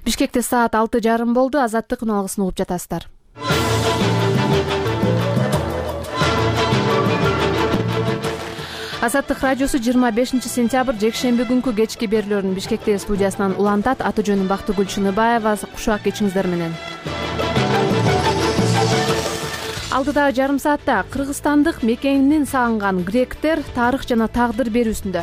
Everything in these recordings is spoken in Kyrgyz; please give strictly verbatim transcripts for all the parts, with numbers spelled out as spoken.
Бишкекте саат алты жарым болду. Азаттык үналгысын угуп жатасыздар. Азаттык радиосу жыйырма бешинчи сентябрь жекшемби күнкү кечки берүүлөрүн Бишкектеги студиясынан улантат. Аты жөнүм Бактыгүл Чыныбаева. Кушак кечиңиздер менен. Алдыдагы жарым саатта Кыргызстандык мекенин сагынган гректер тарых жана тагдыр берүүсүндө.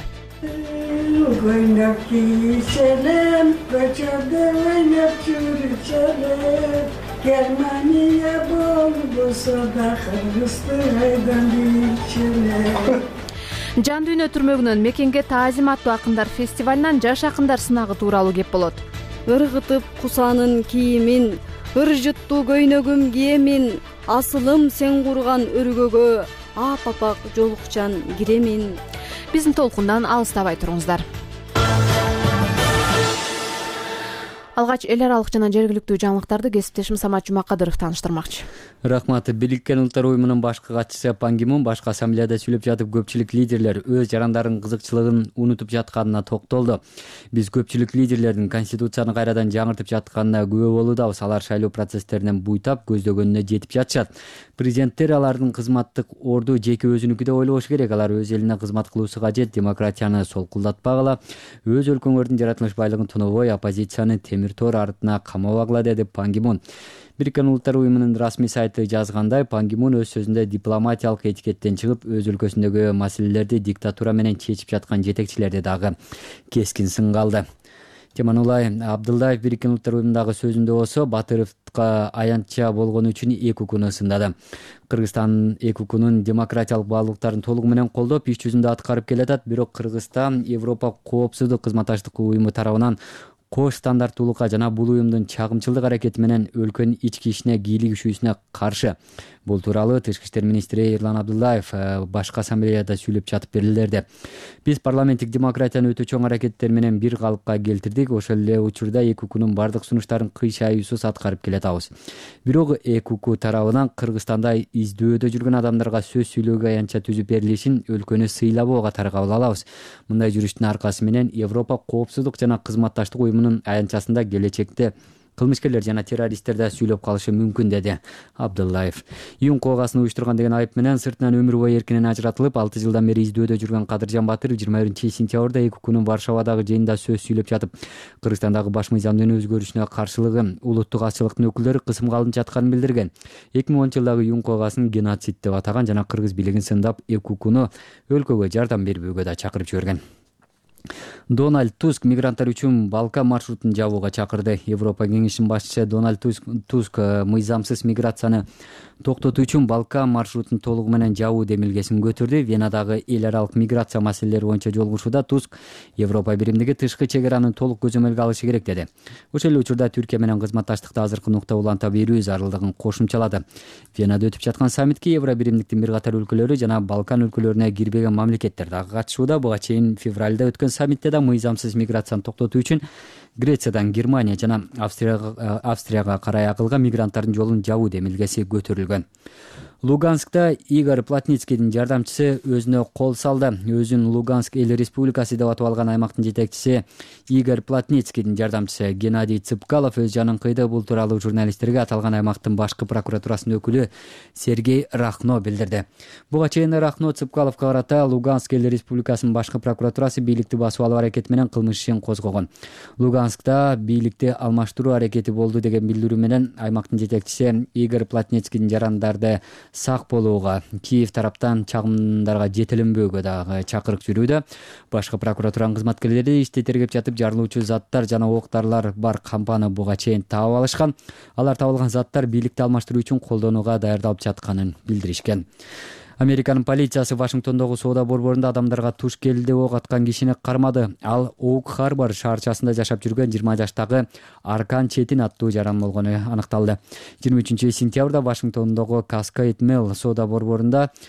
Germania bolsa da Kırgızстан'dan dilçiler. Жан дүйнө түрмөгүнөн мекенге таазим аттуу акындар фестивалынан жаш акындар сынагы тууралуу кеп болот. Ыргытып кусанын кийимин, ыржыттуу көйнөгүм киемин, асылым сен курган өргөгө, апапак жолукчан киремин. Биздин толкундан алыстабай туруңуздар. Алгач эл аралык жана жергиликтүү жаңылыктарды кесиптешим Самат Жумакадыров тааныштырмакчы. Рахмат. Бириккен Улуттар уюмунун башкы катчысы Пан Ги Мун башкы ассамблеяда сүйлөп жатып көпчүлүк лидерлер өз жарандардын кызыкчылыгын унутуп жатканына токтолду. Биз көпчүлүк лидерлердин конституцияны кайрадан жаңыртып жатканына күбө болуудабыз. Алар шайлоо процесстеринен буйтап көздөгөнүнө жетип жатышат. Президенттер алардын кызматтык орду жеке өзүнүкү деп ойлобош керек. Алар өз элине кызмат кылуусу кажет, демократияны солкулдатпагыла, өз өлкөңөрдүн жаратылыш байлыгын тонобой, оппозицияны темир тор артына камабагыла, деди Пан Ги Мун. Бириккен Улуттар уюмунун расмий сайты жазгандай, Пан Ги Мун өз сөзүндө дипломатиялык этикеттен чыгып, өз өлкөсүндөгү маселелерди диктатура менен чечип жаткан жетекчилерди дагы кескин сынга алды. Теманулай Абдылдаев Бириккен Улуттар уюмундагы сөзүндө болсо Батыровго аянтча болгону үчүн эки укуну сындады. Кыргызстан эки укунун демократиялык баалуулуктарын толугу менен колдоп, иш жүзүндө аткарып келатат. Бирок Кыргызстан Европа коопсуздук кызматташтык уюму тарабынан кош стандарттуулукка жана бул уюмдун чагымчылдык аракети менен өлкөнүн ички ишине кийлигишүүсүнө каршы. Бул тууралуу Тышкы иштер министри Эрлан Абдуллаев башкы ассамблеяда сүйлөп жатып берилди. Биз парламенттик демократияны өтө чоң аракеттер менен бир калыпка келтирдик. Ошол эле учурда эки укунун бардык сунуштарын кыйшайуусуз аткарып келатабыз. Бирок эки уку тарабынан Кыргызстанда издөөдө жүргөн адамдарга сөз сүйлөөгө аянтча түзүп берилишин өлкөнү сыйлабоого катары кабыл алабыз. Мындай жүрүштүн аркасы менен Европа коопсуздук жана кызматташтык уюмунун аянтчасында келечекте кылмышкерлер жана террористтер да сүйлөп калышы мүмкүн, деди Абдуллаев. Июн коогасын уюштурган деген айып менен сыртынан өмүр бою эркинен ажыратылып, алты жылдан бери издөөдө жүргөн Кадыржан Батыров жыйырма биринчи сентябрда эки укунун Варшавадагы жыйынында сөз сүйлөп жатып, Кыргызстандагы баш мыйзамдын өзгөрүшүнө каршылыгы, улуттук азчылыктын өкүлдөрү кысымга алынып жатканын билдирген. эки миң онунчу жылдагы июн коогасын геноцид деп атаган жана кыргыз бийлигин сындап, эки укуну өлкөгө жардам бербөөгө да чакырып жиберген. Дональд Туск мигранттар үчүн Балкан маршрутун жабууга чакырды. Европа кеңешинин башчысы Дональд Туск мыйзамсыз миграцияны токтотуу үчүн Балкан маршрутун толугу менен жабуу демилгесин көтөрдү. Венадагы эл аралык миграция маселелери боюнча жолугушууда Туск Европа биримдиги тышкы чек араны толук көзөмөлгө алышы керек, деди. Ошол эле учурда Түркия менен кызматташтыкты азыркы нукта уланта берүү зарылдыгын кошумчалады. Венада өтүп жаткан саммитке Евро биримдиктин бир катар өлкөлөрү жана Балкан өлкөлөрүнө кирбеген мамлекеттер дагы катышууда. Буга чейин февралда өткөн саммитте да мыйзамсыз миграцияны токтотуу үчүн Грециядан Германия жана Австрияга, Австрияга карай агылган мигранттардын жолун жабуу демилгеси көтөрүлгөн. Луганскта Игорь Плотницкийдин жардамчысы өзүнө кол салды. Өзүн Луганск эл республикасы деп атап алган аймактын жетекчиси Игорь Плотницкийдин жардамчысы Геннадий Цыпкалов өз жанын кыйды. Бул тууралуу журналисттерге аталган аймактын башкы прокуратурасынын өкүлү Сергей Рахно билдирди. Буга чейин Рахно Цыпкаловго карата Луганск эл республикасынын башкы прокуратурасы бийликти басып алуу аракети менен кылмыш ишин козгогон. Луганскта бийликти алмаштыруу аракети болду деген билдирүү менен аймактын жетекчиси Игорь Плотницкийдин жарандарды сак болууга, Киев тараптан чагымдарга жетеленбөөгө дагы чакырык жүрүүдө. Башкы прокуратуранын кызматкерлери ишти тергеп жатып, жарылуучу заттар жана оок-дарлар бар кампаны буга чейин таап алышкан. Алар табылган заттар бийликти алмаштыруу үчүн колдонууга даярдалып жатканын билдиришкен. Американын полициясы Вашингтондогу соода борборунда адамдарга туш келди деп ок аткан кишини кармады. Ал Оук-Харбор шаарчасында жашап жүргөн жыйырма жаштагы Аркан Четин аттуу жаран болгону аныкталды. жыйырма үчүнчү сентябрда Вашингтондогу Каскейд Мелл соода борборунда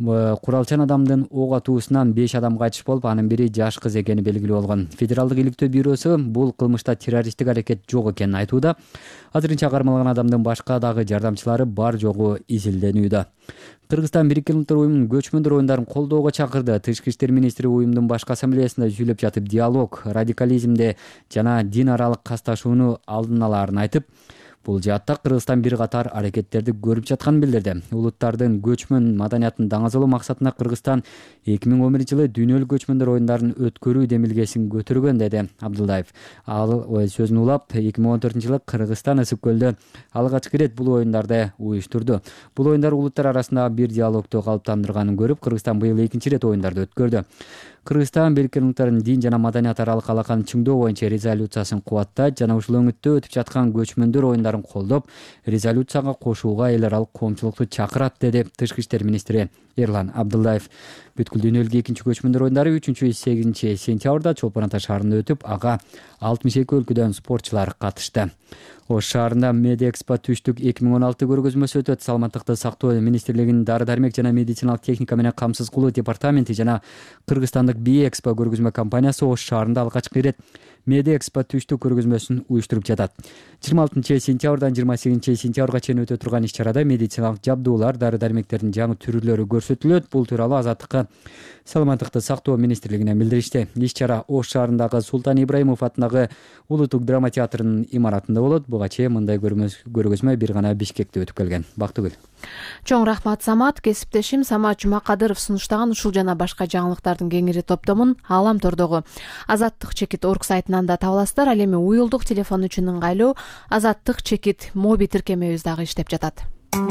куралчан адамдын ок атуусунан беш адам кайтыш болуп, анын бири жаш кыз экени белгилүү болгон. Федералдык иликтөө бюросу бул кылмышта террористтик аракет жок экенин айтууда. Азырынча кармалган адамдын башка дагы жардамчылары бар жогу изилденүүдө. Кыргызстан Бириккен Улуттар уюмунун көчмөндөр оюндарын колдоого чакырды. Тышкы иштер министри уюмдун башкы ассамблеясында сүйлөп жатып, диалог, радикализмди жана дин аралык касташууну алдын алаарын айтып, бул жаатта Кыргызстан бир катар аракеттерди көрүп жатканын билдирди. Улуттардын көчмөн маданиятын даңазалоо максатында Кыргызстан эки миң он биринчи жылы дүйнөлүк көчмөндөр оюндарын өткөрүү демилгесин көтөргөн, деди Абдулдаев. Ал сөзүн улап, эки миң он төртүнчү жылы Кыргызстан Ысык көлдө алгачкы ирет бул оюндарды уюштурду. Бул оюндар улуттар арасындагы бир диалогду калыптандырганын көрүп, Кыргызстан быйыл экинчи ирет оюндарды өткөрдү. Кыргызстан Бириккен Улуттардын дин жана маданият аралык алаканы чыңдоо боюнча резолюциясын кубаттайт жана ушул өңүттө өтүп жаткан көчмөндөр оюндарын колдоп, резолюцияга кошууга эл аралык коомчулукту чакырат, деди Тышкы иштер министри Эрлан Абдулдаев. Бүткүл дүйнөлүк экинчи көчмөндөр оюндары үчүнчү сегизинчи сентябрда Чолпон Ата шаарында өтүп, ага алтымыш эки өлкөдөн спортчулар катышты. Ош шаарында Медэкспо түштүк эки миң он алты көргөзмөсү өтөт. Саламаттыкты сактоо министрлигинин дары дармек жана медициналык техника менен камсыз кылуу департаменти жана Кыргызстандык Биэкспо көргөзмө компаниясы Ош шаарында алгачкы ирет Медэкспо түштүк көргөзмөсүн уюштуруп жатат. жыйырма алтынчы сентябрдан жыйырма сегизинчи сентябрга чейин өтө турган иш-чарада медициналык жабдуулар, дары дармектердин жаңы түрлөрү көрсөтүлөт. Бул тууралуу Азаттыкка Саламаттыкты сактоо министрлигинен билдиришти. Иш-чара Ош шаарындагы Султан Ибраимов атындагы Улуттук драма театрынын имаратында болот. Буга чейин мындай көргөзмө бир гана Бишкекте өтүп келген. Бактыгүл. Чоң рахмат Самат. Кесиптешим Самат Жумакадыров сунуштаган ушул жана башка жаңылыктардын кеңири топтомун Алам тордогу Азаттык чекит орг сайтынан да таба аласыздар. Ал эми уюлдук телефон үчүн ыңгайлуу Азаттык чекит моби тиркемебиз дагы иштеп жатат.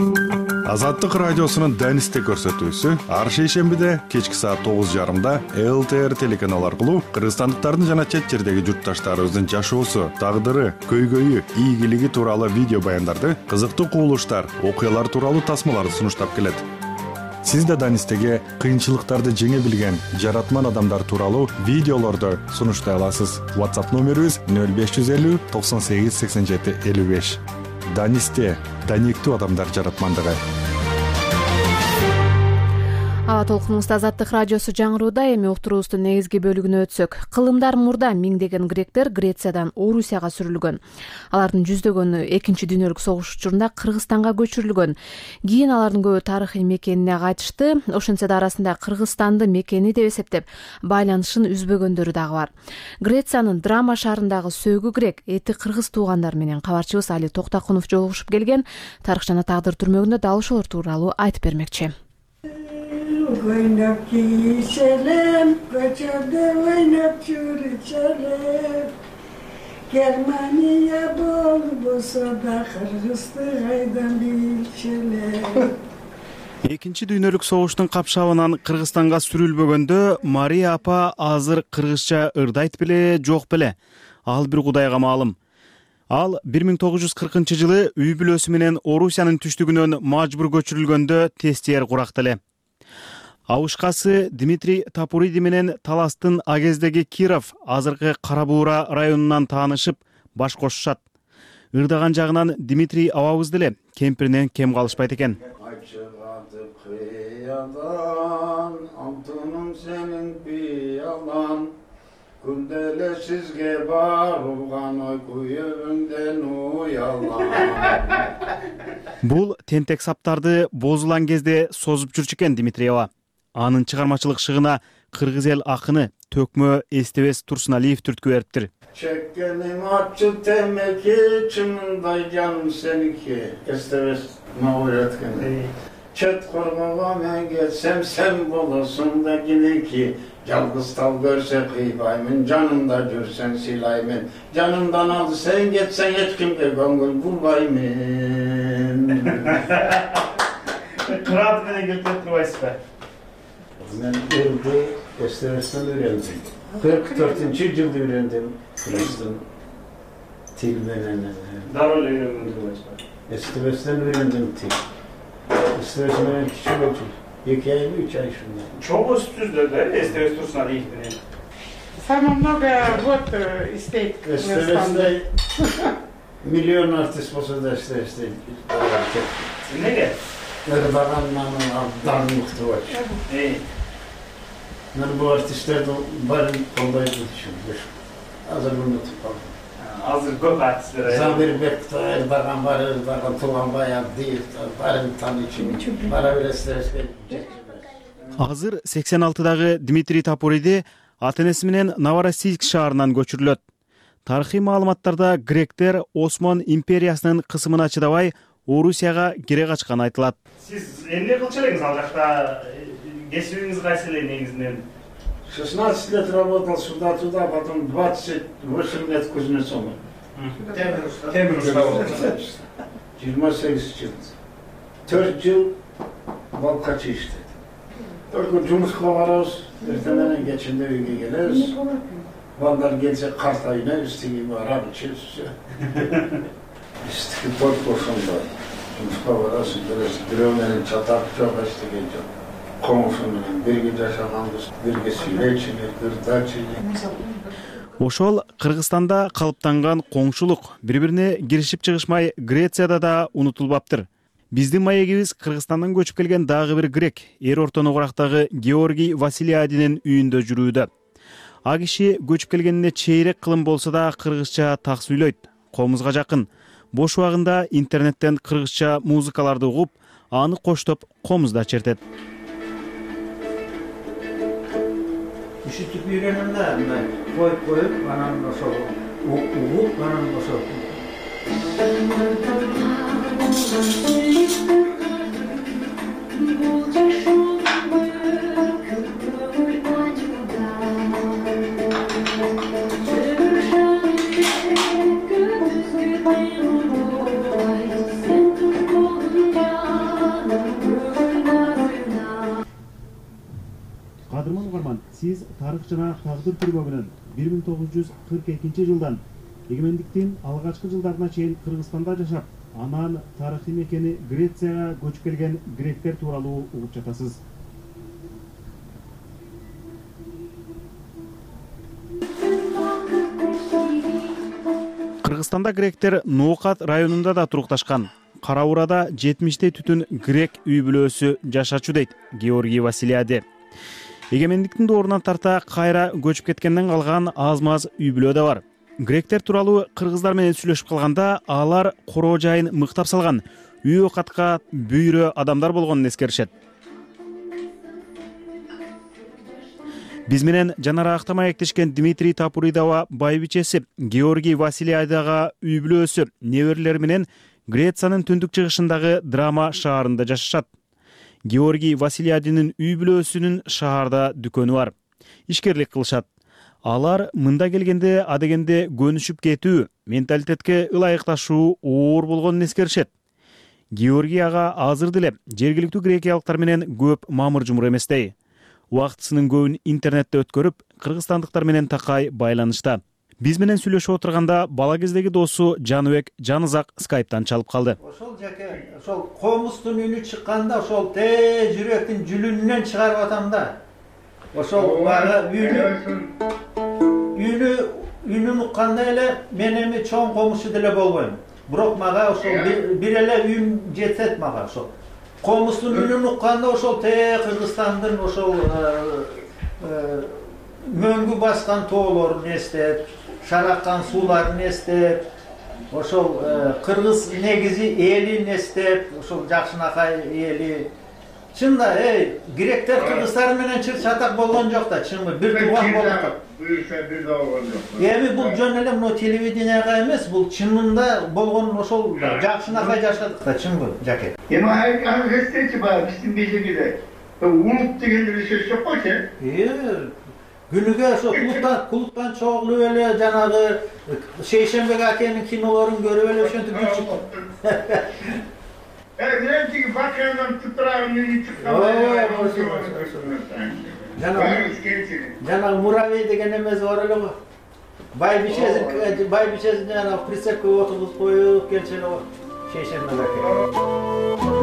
Азаттык радиосунун Данисте көрсөтүүсү ар шейшембиде кечки саат тогуз жарымда эл тэ эр телеканалы аркылуу кыргызстандыктардын жана чет жердеги журтташтарыбыздын жашоосу, тагдыры, көйгөйү, ийгилиги тууралуу видео баяндарды, кызыктуу кубулуштар, окуялар тууралуу тасмаларды сунуштап келет. Сиз да Данистеге кыйынчылыктарды жеңе билген жаратман адамдар тууралуу видеолорду сунуштай аласыз. WhatsApp номерибиз нөл беш жүз элүү токсон сегиз сексен жети элүү беш. Данисте даниктүү адамдар жаратмандыгы. Аба толкунубузда Азаттык радиосу жаңырууда. Эми уктуруубуздун негизги бөлүгүнө өтсөк. Кылымдар мурда миңдеген гректер Грециядан Орусияга сүрүлгөн. Алардын жүздөгөнү экинчи дүйнөлүк согуш учурунда Кыргызстанга көчүрүлгөн. Кийин алардын көбү тарыхый мекенине кайтышты. Ошентсе да арасында Кыргызстанды мекени деп эсептеп байланышын үзбөгөндөрү дагы бар. Грециянын Драма шаарындагы сөөгү грек, эти кыргыз туугандар менен кабарчыбыз Али Токтакунов жолугушуп келген. Тарых жана тагдыр түрмөгүндө дал ошолор тууралуу айтып бермекчи. Oynap geçelim, göçerde oynap çürüçelim. Germaniya bol bolsa da Kırgızстан'dan bilçelim. Экинчи дүйнөлүк согуштун капшабынан Кыргызстанга сүрүлбөгөндө Мария апа азыр кыргызча ырдайт беле, жок беле? Ал бир Кудайга маалым. Ал бир миң тогуз жүз кыркынчы жылы үй бүлөсү менен Орусиянын түштүгүнөн мажбур көчүрүлгөндө тестиер куракты эле. Абышкасы Дмитрий Тапуриди менен Таластын агездеги Киров, азыркы Кара Буура районунан таанышып, баш кошушат. Ырдаган жагынан Дмитрий абабыз деле кемпиринен кем калышпайт экен. Күнделе сизге барылган ой күйөөңдөн уялган. Бул тентек саптарды бозулан кезде созуп жүрчү экен Дмитриева. Анын чыгармачылык шыгына кыргыз эл акыны Төкмө Эстебес Турсуналиев түрткү бериптир. Чеккеним ачы темеки, чынындай жаным сеники. Эстебес мауреткен. Чет коргого мен кетсем сен болосуң да кинеки. Жалгыз тал көрсө кыйбаймын, жанымда жүрсөң сыйлаймын. Жанымдан алды сен кетсең эч кимге көңүл булбаймын. Кырат менен келтирип турбайсызбы? Мен элди Эстебестен үйрөндүм. кырк төртүнчү жылда үйрөндүм. Кыргыздын тил менен. Дароо эле үйрөнгөн турбайсызбы? Эстебестен үйрөндүм тил. Эстебес менен кичи болчу. эки ай, үч ай шундай. Чогуу түздү да Эстебес Турсуналиев менен. Самый много вот истейт. Эстебесте миллион артист болсо да Эстебесте. Неге? Erdoğan'ın darlıktı var. Ben bu artistlerden bari kollayı düşündüm. Hazır unutup kaldım. Hazır көп artistlere. Zamir Bekta, Erdoğan var, Erdoğan Tuğan Bayan değil. Bari tanışım. Bari öyle stres verecek. Азыр сексен алтыдагы Дмитрий Тапуриди ата энеси менен Новороссийск шаарынан көчүрүлөт. Тарыхый маалыматтарда гректер Осман империясынын кысымына чыдабай Орусияга кире качканы айтылат. Siz эмне кылчу элеңиз ал жакта? Кесибиңиз кайсы эле негизинен? шестнадцать лет работал сюда-туда, потом двадцать восемь лет Кузнецом. Темир уста. жыйырма сегиз жыл. төрт жыл балкачы иштедим. Только жумушка барабыз, эртеңнен кечинде үйгө келебиз. Балдар келсе картайына истиги барап ичебиз. Истиги только ошондой. Жумушка барасың, келесиң, бирөө менен чатак жок, эчтеке жок. Комушу менен бирге жашаганбыз, бирге сүйлөчүбүз, кырдачыбыз. Ошол Кыргызстанда калыптанган коңшулук бири-бирине киришип чыгышмай Грецияда да унутулбаптыр. Биздин маегибиз Кыргызстандан көчүп келген дагы бир грек, эр ортоногурактагы Георгий Василиадинин үйүндө жүрүүдө. А киши көчүп келгенине чейрек кылым болсо да кыргызча так сүйлөйт, комузга жакын. Бош убагында интернеттен кыргызча музыкаларды угуп, аны коштоп комузда чертет. Üşütüp үйренем да, мындай коюп коюп, анан ошол угуп, анан ошол. Кадырман угарман, сиз тарых жана тагдыр түрмөгүнөн бир миң тогуз жүз кырк экинчи жылдан эгемендиктин алгачкы жылдарына чейин Кыргызстанда жашап, анан тарыхый мекени Грецияга көчүп келген гректер тууралуу угуп жатасыз. Кыргызстанда гректер Ноокат районунда да турукташкан. Караурада жетимиштей түтүн грек үй бүлөсү жашачу дейт Георгий Василиади. Эгемендиктин доорунан тарта кайра көчүп кеткенден калган аз-маз үй бүлө да бар. Гректер тууралуу кыргыздар менен сүйлөшүп калганда алар короо жайын мыктап салган, үй окатка бүйрө адамдар болгонун эскеришет. Биз менен жанара актамаектешкен Дмитрий Тапуридова байбичеси Георгий Василиадага үй бүлөсү неберелери менен Грециянын түндүк чыгышындагы Драма шаарында жашашат. Георгий Василиадинин үй бүлөсүнүн шаарда дүкөнү бар. Ишкерлик кылышат. Алар мында келгенде адегенде көнүшүп кетүү, менталитетке ылайыкташуу оор болгонун эскеришет. Георгий ага азыр деле жергиликтүү грекиялыктар менен көп мамыр жумур эместей. Убактысынын көбүн интернетте өткөрүп, кыргызстандыктар менен такай байланышта. Биз менен сүйлөшүп отурганда бала кездеги досу Жаныбек Жанызак скайптан чалып калды. Ошол жаке, ошол комустун үнү чыкканда ошол те жүрөктүн жүлүнүнөн чыгарып атам да. Ошол бары үнү үнү үнүн укканда эле мен эми чоң комушу деле болбойм. Бирок мага ошол бир эле үн жетет мага ошол. Комустун үнүн укканда ошол те Кыргызстандын ошол мөңгү баскан тоолорун эстеп, шараккан сууларын эстеп, ошол кыргыз негизи элин эстеп, ошол жакшынакай эли. Чында, эй, гректер кыргыздар менен чыр чатак болгон жок да, чынбы, бир тууган болгон. Буюрса бир да болгон жок. Эми бул жөн эле мына телевиденияга эмес, бул чынында болгон ошол жакшынакай жашадык да, чынбы, жаке. Эми аны эстечи бар, биздин бежегиде. Унут деген эле сөз жок го, че? Э, күнүгө ошо клубтан клубтан чогулуп эле жанагы Шейшембек акенин кинолорун көрүп эле ошентип жүрчү. Эми бакадан тутрагын чыккан. Жанагы муравей деген эмеси бар эле го. Байбичесин байбичесин жанагы прицепке отургузуп коюп келчү эле го. Шейшембек аке.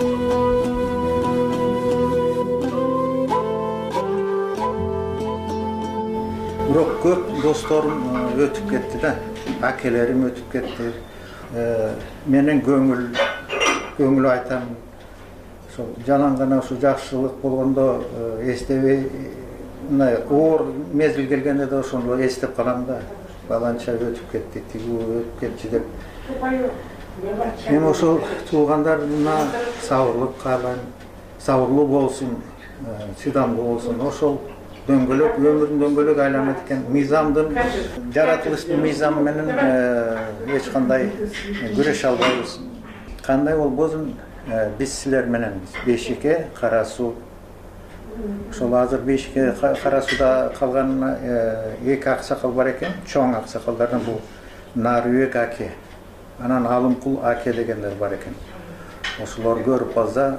Бирок көп досторум өтүп кетти да, акелерим өтүп кетти. Менен көңүл көңүл айтам. ошол жанагы гана ушу жакшылык болгондо эстебей, мына оор мезгил келгенде да ошону эстеп калам да. Баланча өтүп кетти, тигүү өтүп кетчи деп. Эми ошол туугандарына сабырлык каалайм, сабырлуу болсун, чыдамдуу болсун. Ошол дөңгөлөк, өмүрдүн дөңгөлөгү айланат экен. Мыйзамдын, жаратылыштын мыйзамы менен эч кандай күрөшө албайбыз. Кандай болбосун, биз силер менен Бейшике, Кара суу. Ошол азыр Бейшике, Кара сууда калган эки аксакал бар экен, чоң аксакалдардан бул Нарыбек аке, анан Алымкул аке дегендер бар экен. Ошолор көрүп калса,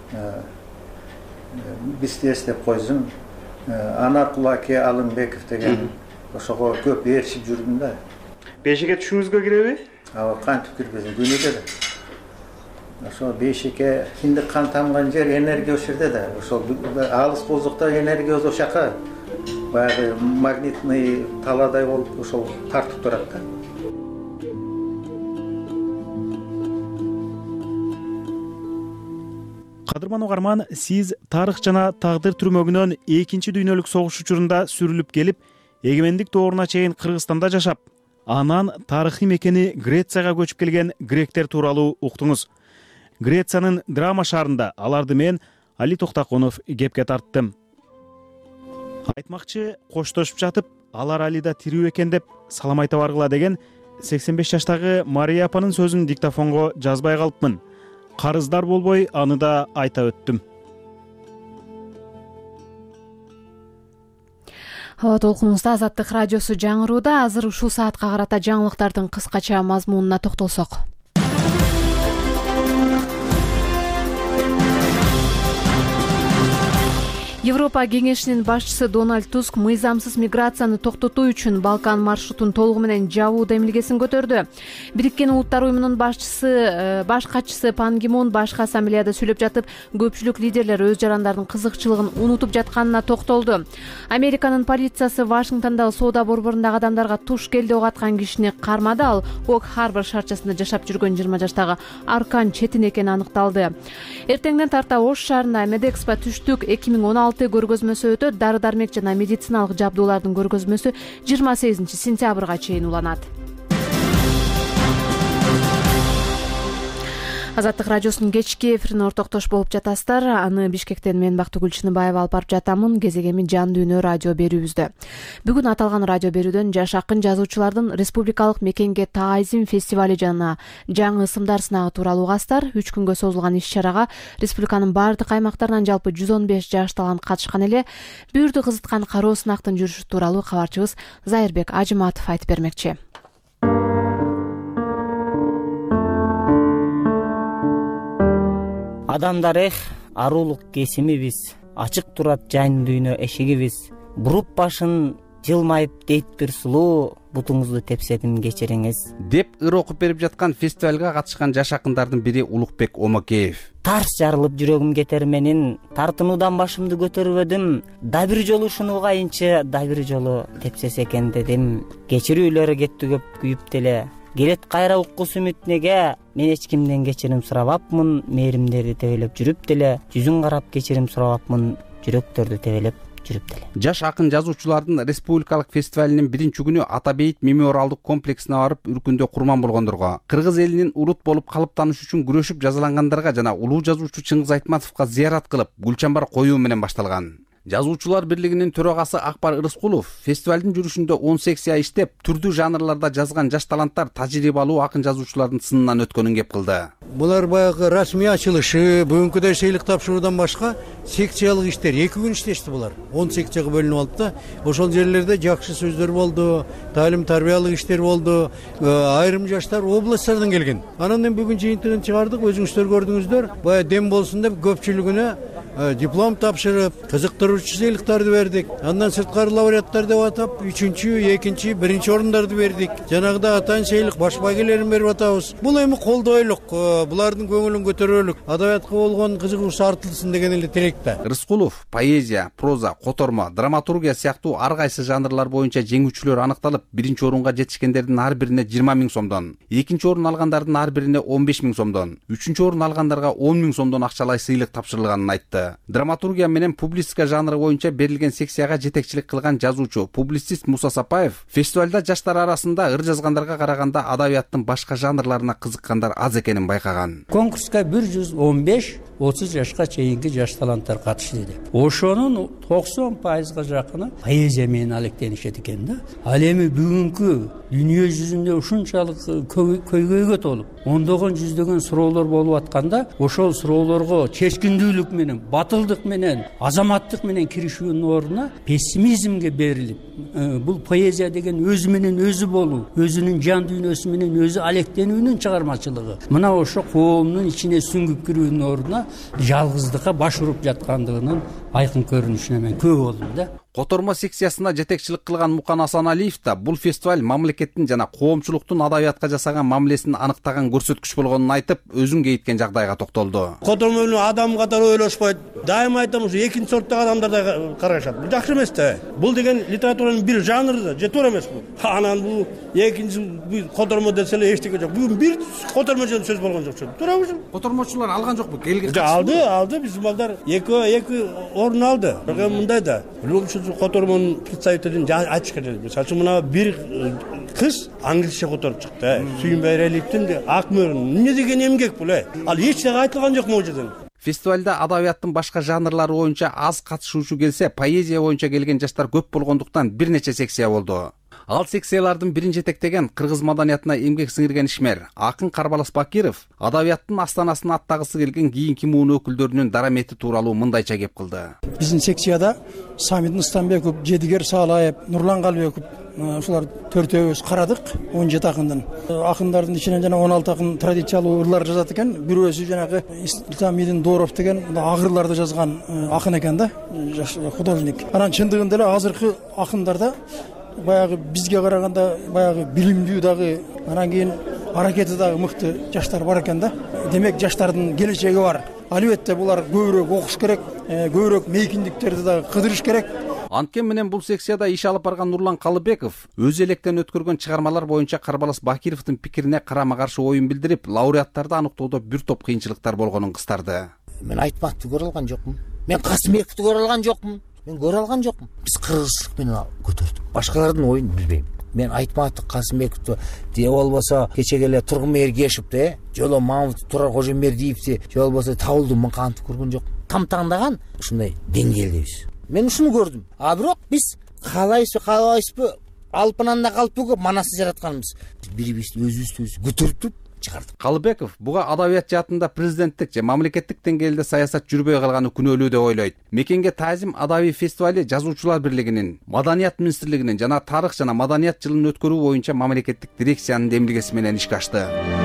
бизди эстеп койсун. Анаркул аке, Алымбеков деген ошого көп ээрчип жүрдүм да. Бейшике түшүңүзгө киреби? Ава кантип кирбесин, күнүгө да. Ошо Бейшике киндик кан тамган жер, энергия ошол жерде да. Ошол алыс бозукта энергия ошол жака баягы магнитный таладай болуп ошол тартып турат да. Кадырман угарман, сиз тарых жана тагдыр түрмөгүнөн экинчи дүйнөлүк согуш учурунда сүрүлүп келип, эгемендик дооруна чейин Кыргызстанда жашап, анан тарыхый мекени Грецияга көчүп келген гректер тууралуу уктуңуз. Грециянын Драма шаарында аларды мен Али Токтокунов кепке тарттым. Айтмакчы, коштошуп жатып, алар Али да тирүү экен деп салам айта баргыла деген сексен беш жаштагы Мария апанын сөзүн диктофонго жазбай калыпмын. Карыздар болбой аны да айта өттүм. Аба толкунубузда Азаттык радиосу жаңырууда. Азыр ушул саатка карата жаңылыктардын кыскача мазмунуна токтолсок. Европа кеңешинин башчысы Дональд Туск мыйзамсыз миграцияны токтотуу үчүн Балкан маршрутун толугу менен жабуу демилгесин көтөрдү. Бириккен Улуттар уюмунун башчысы, баш катчысы Пан Ги Мун башкы ассамблеяда сүйлөп жатып, көпчүлүк лидерлер өз жарандардын кызыкчылыгын унутуп жатканына токтолду. Американын полициясы Вашингтондагы соода борборундагы адамдарга туш келди ок аткан кишини кармады. Ал Ок-Харбор шаарчасында жашап жүргөн жыйырма жаштагы Аркан Четин экени аныкталды. Эртеңден тарта Ош шаарында Медэкспо түштүк эки миң он алты көргөзмөсү өтөт. Дары-дармек жана медициналык жабдуулардын көргөзмөсү жыйырма сегизинчи сентябрга чейин уланат. Азаттык радиосунун кечки эфирин ортоктош болуп жатасыздар. Аны Бишкектен мен Бактыгүл Чыныбаева алып барып жатамын. Кезегеми Жан дүйнө радио берүүбүздө. Бүгүн аталган радио берүүдөн жаш акын жазуучулардын республикалык мекенге таазим фестивали жана жаңы ысымдар сынагы тууралуу угастар. үч күнгө созулган иш-чарага республиканын бардык аймактарынан жалпы жүз он беш жаш талант катышкан эле. Бүйүрдү кызыткан кароо сынактын жүрүшү тууралуу кабарчыбыз Зайырбек Ажыматов айтып бермекчи. Адамдар эх, арулук кесимибиз, ачык турат жан дүйнө эшигибиз. Буруп башын жылмайып дейт бир сулуу, бутуңузду тепседим кечириңиз. Деп ыр окуп берип жаткан фестивалга катышкан жаш акындардын бири Улукбек Омокеев. Тарс жарылып жүрөгүм кетер менин, тартынуудан башымды көтөрбөдүм. Да бир жолу ушуну угайынчы, да бир жолу тепсесе экен дедим. Кечирүүлөрү кетти көп күйүп деле. Келет кайра уккус үмүт неге, мен эч кимден кечирим сурабапмын, мээримдерди тебелеп жүрүп деле, жүзүн карап кечирим сурабапмын, жүрөктөрдү тебелеп жүрүп деле. Жаш акын жазуучулардын республикалык фестивалинин биринчи күнү Ата Бейит мемориалдык комплексине барып үркүндө курман болгондорго, кыргыз элинин урут болуп калыптаныш үчүн күрөшүп жазалангандарга жана улуу жазуучу Чыңгыз Айтматовго зыярат кылып, гүл чамбар коюу менен башталган. Жазуучулар бирлигинин төрагасы Акбар Ырыскулов фестивалдын жүрүшүндө он секция иштеп, түрдүү жанрларда жазган жаш таланттар тажрыйбалуу акын жазуучулардын сынынан өткөнүн кеп кылды. Булар баягы расмий ачылышы, бүгүнкүдөй сыйлык тапшыруудан башка секциялык иштер, эки күн иштешти булар. он секцияга бөлүнүп алды да, ошол жерлерде жакшы сөздөр болду, таалим тарбиялык иштер болду. Айрым жаштар областтардан келген. Анан бүгүн жыйынтыгын чыгардык, өзүңүздөр көрдүңүздөр. Бая дем болсун деп көпчүлүгүнө диплом тапшырып, кызыктыруучу сыйлыктарды бердик. Андан сырткары лауреаттар деп атап, үчүнчү, экинчи, биринчи орындарды бердик. Жанагыда атан сыйлык баш байгелерин берип атабыз. Бул эми колдойлук, булардын көңүлүн көтөрөлүк, адабиятка болгон кызыгуусу артылсын деген эле тилекте. Рыскулов поэзия, проза, котормо, драматургия сыяктуу ар кайсы жанрлар боюнча жеңүүчүлөр аныкталып, биринчи орунга жетишкендердин ар бирине жыйырма миң сомдон, экинчи орун алгандардын ар бирине он беш миң сомдон, үчүнчү орун алгандарга он миң сомдон акчалай сыйлык тапшырылганын айтты. Драматургия менен публистика жанры боюнча берилген секцияга жетекчилик кылган жазуучу, публицист Муса Сапаев фестивалда жаштар арасында ыр жазгандарга караганда адабияттын башка жанрларына кызыккандар аз экенин байкаган. Конкурска бир жүз он беш отуз жашка чейинки жаш таланттар катышты деп. Ошонун токсон пайызга жакыны поэзия менен алектенишет экен да. Ал эми бүгүнкү дүйнө жүзүндө ушунчалык көйгөйгө толуп, ондогон жүздөгөн суроолор болуп атканда, ошол суроолорго чечкиндүүлүк менен, батылдык менен, азаматтык менен киришүүнүн ордуна пессимизмге берилип, бул поэзия деген өзү менен өзү болуу, өзүнүн жан дүйнөсү менен өзү алектенүүнүн чыгармачылыгы. Мына ошо коомдун ичине сүңгүп кирүүнүн ордуна жалгыздыкка баш уруп жаткандыгынын айкын көрүнүшүнө мен күбө болдум да. Котормо секциясына жетекчилик кылган Мукан Асаналиев да бул фестиваль мамлекеттин жана коомчулуктун адабиятка жасаган мамилесин аныктаган көрсөткүч болгонун айтып, өзүн кейиткен жагдайга токтолду. Котормо адам катары ойлошпойт. Дайыма айтам, ушу экинчи сорттогу адамдар карашат. Бул жакшы эмес да. Бул деген литературанын бир жанры да, жетер эмес бул. Анан бул экинчи котормо десе эле эчтеке жок. Бүгүн бир котормо жөнүндө сөз болгон жок. Туурабы? Котормочулар алган жокпу? Келген. Алды, алды, биздин балдар эки эки орун алды. Бирок мындай да. Котормонун представителин айтыш керек. Мисалы үчүн мына бир кыз англисче которуп чыкты. Сүйүнбай Релиптин ак мөрүн. Эмне деген эмгек бул э? Ал эч нерсе айтылган жок могу жерден. Фестивалда адабияттын башка жанрлары боюнча аз катышуучу келсе, поэзия боюнча келген жаштар көп болгондуктан бир нече секция болду. Ал секциялардын бирин жетектеген кыргыз маданиятына эмгек сиңирген ишмер акын Карбалас Бакиров адабияттын астанасын аттагысы келген кийинки муун өкүлдөрүнүн дарамети тууралуу мындайча кеп кылды. Биздин секцияда Самит Ыстамбеков, Жедигер Саалаев, Нурлан Калбеков ушулар төртөөбүз карадык. он жети акындан. Акындардын ичинен жана он алты акын традициялуу ырлар жазат экен. Бирөөсү жанагы Исламидин Дооров деген агырларды жазган акын экен да, художник. Анан чындыгында эле азыркы акындарда баягы бизге караганда баягы билимдүү дагы, анан кийин аракети дагы мыкты жаштар бар экен да. Демек жаштардын келечеги бар. Албетте булар көбүрөөк окуш керек, көбүрөөк мейкиндиктерди дагы кыдырыш керек. Анткени менен бул секцияда иш алып барган Нурлан Калыбеков өз электен өткөргөн чыгармалар боюнча Карбалас Бакировдун пикирине карама-каршы оюн билдирип, лауреаттарды аныктоодо бир топ кыйынчылыктар болгонун кыстарды. Мен Айтматовду көрө алган жокмун. Мен Касымбековду көрө алган жокмун. Мен көрө алган жокмун. Биз кыргызчылык менен көтөрдүк. Башкалардын оюн билбейм. Мен Айтматов, Касымбековду, же болбосо кечеге эле Тургунмейер Кешипти, жоло Мамут Турар Кожомбердиевди, же болбосо Табылдуу Мыкановду көргөн жок. Тамтаңдаган ушундай деңгээлдебиз. Мен ушуну көрдүм. А бирок биз каалайбызбы, каалабайбызбы, алпынанда калпыгы манасы жаратканбыз. Бири-бирибизди өзүбүздү көтөрүп чыгардык. Калыбеков буга адабият жаатында президенттик же мамлекеттик деңгээлде саясат жүрбөй калганы күнөөлүү деп ойлойт. Мекенге Таазим адабий фестивали Жазуучулар бирлигинин, Маданият министрлигинин жана Тарых жана Маданият жылын өткөрүү боюнча мамлекеттик дирекциянын демилгеси менен ишке ашты.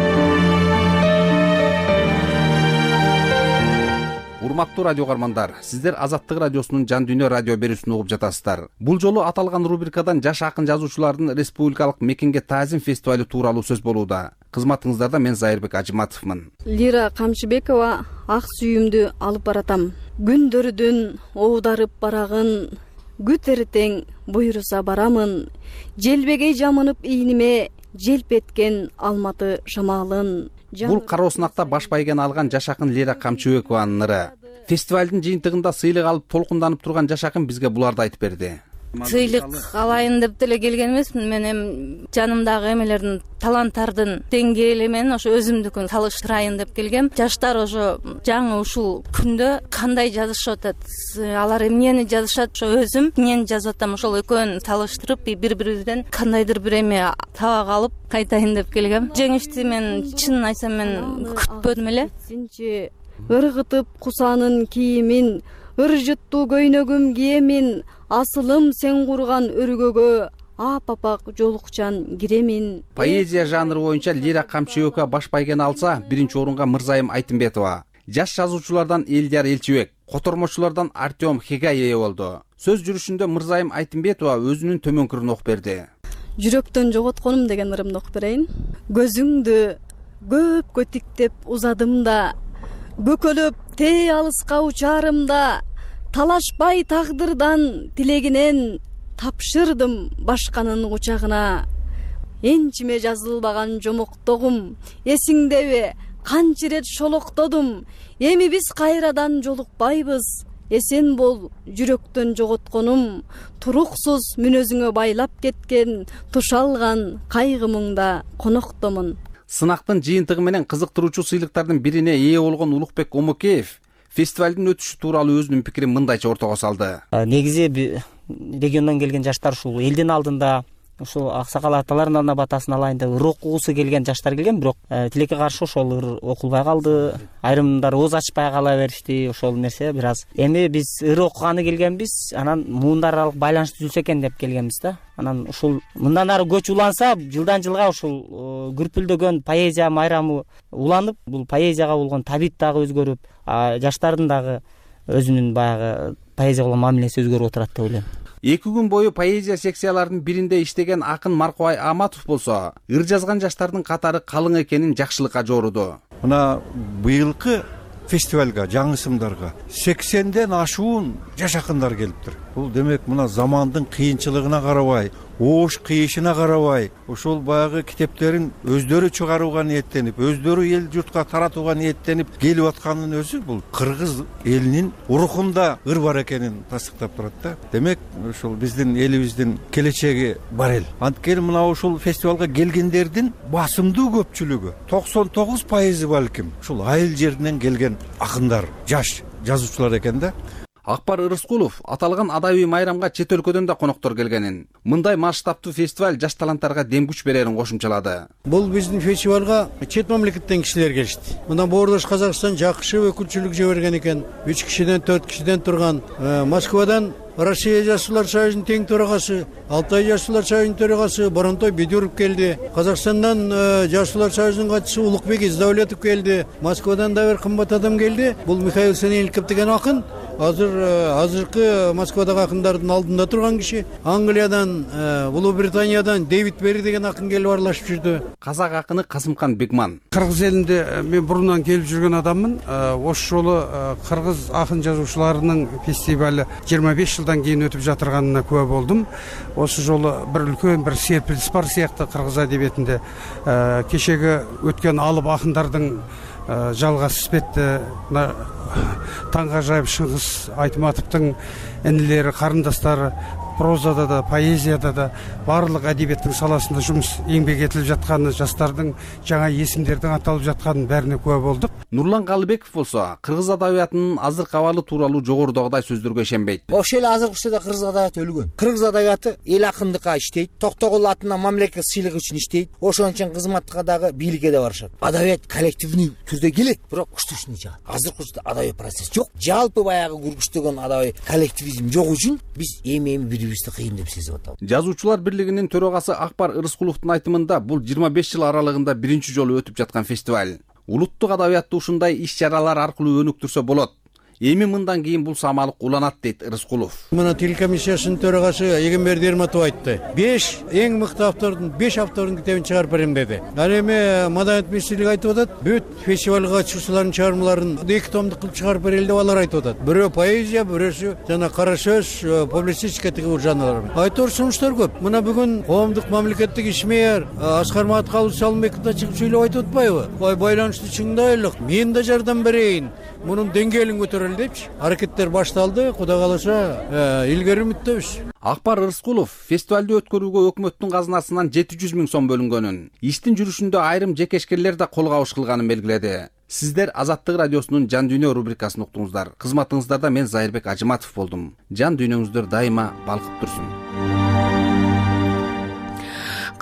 Урматтуу радио каармандар, сиздер Азаттык радиосунун Жан Дүйнө радио берүүсүн угуп жатасыздар. Бул жолу аталган рубрикадан жаш акын жазуучулардын республикалык Мекенге Таазим фестивали тууралуу сөз болууда. Кызматыңыздарда мен Зайырбек Ажыматовмун. Лира Камчыбекова ак сүйүмдү алып баратам. Күндөрдүн оодарып барагын, күт эртең буйруса барамын. Желбегей жамынып ийниме, желп эткен Алматы шамалын. Бул Кароосунакта баш байген алган жаш акын Лира Камчыбекованын ыры. Фестивалдын жыйынтыгында сыйлык алып толкунданып турган жаш акын бизге буларды айтып берди. Сыйлык алайын деп деле келген эмесмин. Мен эми жанымдагы эмелердин, таланттардын деңгээли менен ошо өзүмдүкүн салыштырайын деп келгем. Жаштар ошо жаңы ушул күндө кандай жазышып атат, алар эмнени жазышат, ошо өзүм эмнени жазып атам, ошол экөөнү салыштырып бири-бирибизден кандайдыр бир эме табак алып кайтайын деп келгем. Жеңишти мен чынын айтсам мен күтпөдүм эле. Ыргытып кусанын кийимин, ыржыттуу көйнөгүм киемин, асылым сен курган өргөгө, апапак жолукчан киремин. Поэзия жанры боюнча Лира Камчыбекова баш байген алса, биринчи орунга Мырзайым Айтымбетова, Жаш жазуучулардан Элдияр Элчибек, котормочулардан Артем Хегай ээ болду. Сөз жүрүшүндө Мырзайым Айтымбетова өзүнүн төмөнкү ырын окуп берди. Жүрөктөн жоготконум деген ырымды окуп берейин. Көзүңдү көпкө тиктеп узадымда, бөкөлөп тээ алыска учарымда, талашпай тагдырдан тилегинен тапшырдым башканын кучагына. Энчиме жазылбаган жомоктогум, эсиңдеби канча ирет шолоктодум, эми биз кайрадан жолукпайбыз. Эсен бол жүрөктөн жоготконум, туруксуз мүнөзүңө байлап кеткен, тушалган кайгымыңда коноктомун. Сынактын жыйынтыгы менен кызыктыруучу сыйлыктардын бирине ээ болгон Улукбек Омокеев фестивалдын өтүшү тууралуу өзүнүн пикирин мындайча ортого салды. Негизи региондон келген жаштар ушул элдин алдында ушул аксакал аталардын батасын алайын деп ыр окугусу келген жаштар келген, бирок тилекке каршы ошол ыр окулбай калды. Айрымдар ооз ачпай кала беришти. Ошол нерсе бир аз. Эми биз ыр окуганы келгенбиз, анан муундар аралык байланыш түзүлсө экен деп келгенбиз да. Анан ушул мындан ары көч уланса, жылдан жылга ушул күрпүлдөгөн поэзия майрамы уланып, бул поэзияга болгон табит дагы өзгөрүп, жаштардын дагы өзүнүн баягы поэзия болгон мамилеси өзгөрүп отурат деп ойлойм. Эки күн бою поэзия секцияларынын биринде иштеген акын Маркубай Аматов болсо, ыр жазган жаштардын катары калың экенин жакшылыкка жоруду. Мына быйылкы фестивалга, жаңы ысымдарга сексенден ашуун жаш акындар келиптир. Бул демек мына замандын кыйынчылыгына карабай, оош кыйышына карабай, ошол баягы китептерин өздөрү чыгарууга ниеттенип, өздөрү эл журтка таратууга ниеттенип келип атканын өзү бул кыргыз элинин урухунда ыр бар экенин тастыктап турат да. Демек ошол биздин элибиздин келечеги бар эл. Анткени мына ушул фестивалга келгендердин басымдуу көпчүлүгү токсон тогуз пайызы балким ушул айыл жеринен келген акындар, жаш жазуучулар экен да. Акбар Ырыскулов аталган адабий майрамга чет өлкөдөн да коноктор келгенин, мындай масштабтуу фестиваль жаш таланттарга дем күч берерин кошумчалады. Бул биздин фестивалга чет мамлекеттен кишилер келишти. Мына Боордош Казакстан жакшы өкүлчүлүк жиберген экен. үч кишиден төрт кишиден турган. Москвадан Россия жашчылар союзунун тең төрагасы, Алтай жашчылар союзунун төрагасы Боронтой Бедюров келди. Казакстандан жашчылар союзунун катчысы Улукбек Издавлетов келди. Москвадан да бир кымбат адам келди. Бул Михаил Сенельников деген акын. Азыр азыркы Москвадагы акындардын алдында турган киши. Англиядан, Улуу Британиядан Дэвид Бери деген акын келип аралашып жүрдү. Казак акыны Касымкан Бекман. Кыргыз элинде мен бурундан келип жүргөн адаммын. Ошол жолу кыргыз акын жазуучуларынын фестивалы жыйырма беш жылдан кийин өтүп жатырганына күбө болдум. Осы жолу бир үлкөн бир серпилис бар сыяктуу кыргыз адебиятинде. Кечеги өткөн алып акындардын жалгасы испетти, Таңга жайып Шыңгыз Айтматовдун инилери, карындастары прозада да, поэзияда да барлык адебиеттин саласында жумуш эмгек этилип жатканы, жаштардын жаңа эсимдердин аталып жатканын бәріне күбө болдук. Нурлан Калыбеков болсо, кыргыз адабиятынын азыркы абалы тууралуу жогорудагыдай сөздөргө ишенбейт. Ошол эле азыркы учурда кыргыз адабияты өлгөн. Кыргыз адабияты эл акындыкка иштейт, Токтогул атынан мамлекет сыйлык үчүн иштейт. Ошон үчүн кызматка дагы бийликке да барышат. Адабият коллективдүү түрдө келет, бирок күчтүүсүнө жагат. Азыркы учурда адабий процесс жок. Жалпы баягы күргүчтөгөн адабий коллективизм жок үчүн биз эми-эми бирибизди кыйын деп сезип атабыз. Жазуучулар бирлигинин төрагасы Акбар Ырыскуловдун айтымында бул жыйырма беш жыл аралыгында биринчи жолу өтүп жаткан фестиваль. Улуттук адабиятты ушундай иш-чаралар аркылуу өнүктүрсө болот. Эми мындан кийин бул самалык уланат дейт Ырыскулов. Мына телекомиссиясынын төрагасы Эгемберди Эрматов айтты. беш эң мыкты автордун беш автордун китебин чыгарып берем деди. Ал эми Маданият министрлиги айтып атат, бүт фестивалга катышуучулардын чыгармаларын эки томдук кылып чыгарып берели деп алар айтып атат. Бирөө поэзия, бирөөсү жана кара сөз, публицистика тиги жанрлар. Айтор сунуштар көп. Мына бүгүн коомдук мамлекеттик ишмер Аскар Маткалов Салымбеков да чыгып сүйлөп айтып атпайбы? Ой, байланышты чыңдайлык, мен да жардам берейин. Мунун деңгээлин көтөрөлү депчи аракеттер башталды. Кудай кааласа, илгери үмүттөбүз. Акбар Ырыскулов фестивалды өткөрүүгө өкмөттүн казынасынан жети жүз миң сом бөлүнгөнүн, иштин жүрүшүндө айрым жекешкерлер да кол кабыш кылганын белгиледи. Сиздер Азаттык радиосунун Жан дүйнө рубрикасын уктуңуздар. Кызматыңыздарда мен Зайырбек Ажыматов болдум. Жан дүйнөңүздөр дайыма балкып турсун.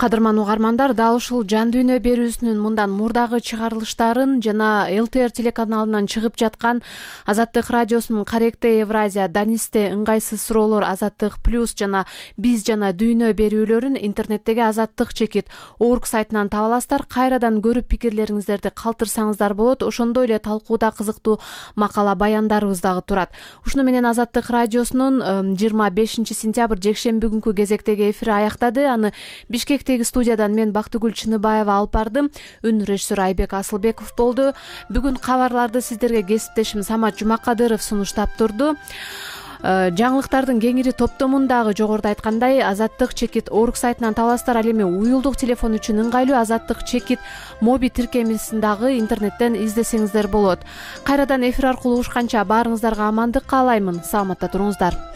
Кадырман угармандар, дал ушул жан дүйнө берүүсүнүн мындан мурдагы чыгарылыштарын жана эл тэ эр телеканалынан чыгып жаткан Азаттык радиосунун Каректе Евразия, Данисте ыңгайсыз суроолор, Азаттык плюс жана Биз жана дүйнө берүүлөрүн интернеттеги Азаттык чекит орг сайтынан таба аласыздар. Кайрадан көрүп пикирлериңиздерди калтырсаңыздар болот. Ошондой эле талкууда кызыктуу макала баяндарыбыз дагы турат. Ушуну менен Азаттык радиосунун жыйырма бешинчи сентябрь жекшемби күнкү кезектеги эфири аяктады. Аны Бишкектеги студиядан мен Бактыгүл Чыныбаева алып бардым. Үн режиссер Айбек Асылбеков болду. Бүгүн кабарларды сиздерге кесиптешим Самат Жумакадыров сунуштап турду. Жаңылыктардын кеңири топтомундагы жогоруда айткандай Азаттык чекит орг сайтынан табасыздар. Ал эми уюлдук телефон үчүн ыңгайлуу Азаттык чекит моби тиркемесин дагы интернеттен издесеңиздер болот. Кайрадан эфир аркылуу угушканча баарыңыздарга амандык каалаймын. Саламатта туруңуздар.